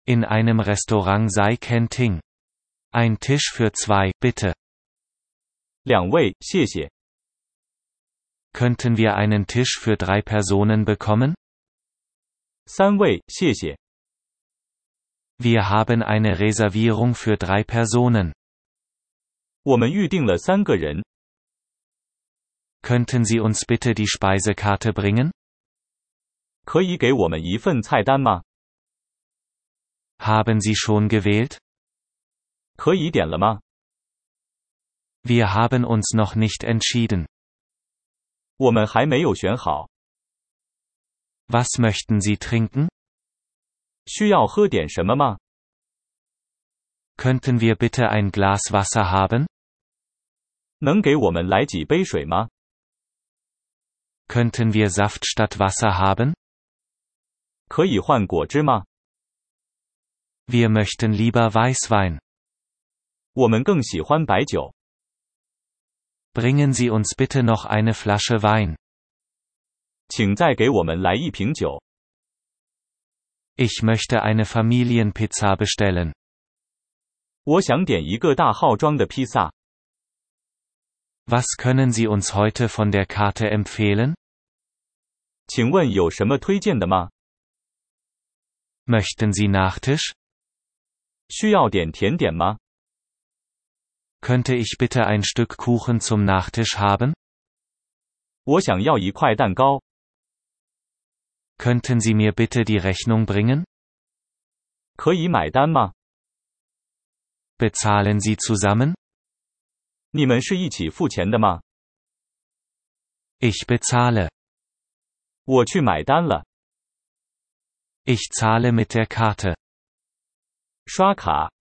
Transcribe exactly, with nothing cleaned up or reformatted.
In einem Restaurant sei kein Ting. Ein Tisch für zwei, bitte. 两位，谢谢。 Könnten wir einen Tisch für drei Personen bekommen? 三位，谢谢。 Wir haben eine Reservierung für drei Personen. 我们预定了三个人。 Könnten Sie uns bitte die Speisekarte bringen? 可以给我们一份菜单吗？ Haben Sie schon gewählt? 可以点了吗？ Wir haben uns noch nicht entschieden. 我们还没有选好。 Was möchten Sie trinken? 需要喝点什么吗？ Könnten wir bitte ein Glas Wasser haben? 能给我们来几杯水吗？ Könnten wir Saft statt Wasser haben? 可以换果汁吗？ Wir möchten lieber Weißwein. 我们更喜欢白酒。 Bringen Sie uns bitte noch eine Flasche Wein. 请再给我们来一瓶酒。 Ich möchte eine Familienpizza bestellen. 我想点一个大号装的披萨。 Was können Sie uns heute von der Karte empfehlen? 请问有什么推荐的吗？ Möchten Sie Nachtisch? 需要点甜点吗？ Könnte ich bitte ein Stück Kuchen zum Nachtisch haben? 我想要一块蛋糕。 Könnten Sie mir bitte die Rechnung bringen? 可以买单吗？ Bezahlen Sie zusammen? 你们是一起付钱的吗？ Ich bezahle. 我去买单了。 Ich zahle mit der Karte. 刷卡。